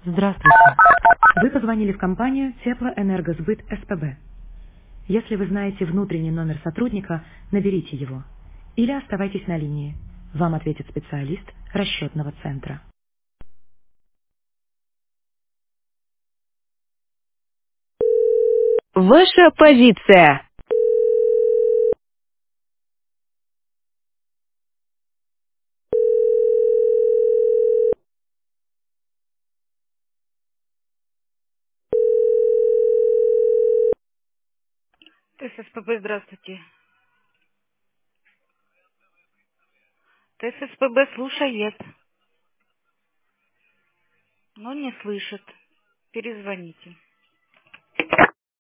Здравствуйте. Вы позвонили в компанию Теплоэнергосбыт СПБ. Если вы знаете внутренний номер сотрудника, наберите его. Или оставайтесь на линии. Вам ответит специалист расчетного центра. Ваша позиция. ТССПБ, здравствуйте. ТССПБ слушает, но не слышит. Перезвоните.